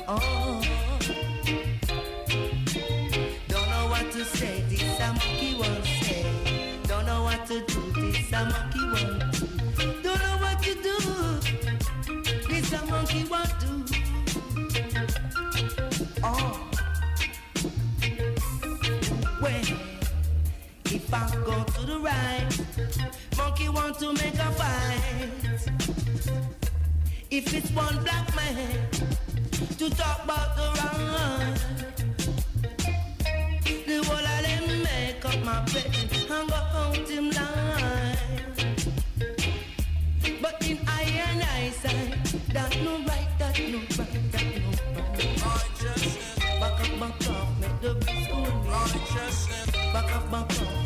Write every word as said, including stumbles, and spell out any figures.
Oh, don't know what to say, this a monkey won't say. Don't know what to do, this a monkey won't do. Don't know what to do, this a monkey won't do. Oh, well, if I go to the right, monkey want to make a fight. If it's one black man to talk about the wrong, the whole of them make up my bed and go out him line. But in I and I side, that no right, that no right, that no right. Back up, back up, make the beats go. Back up, back up.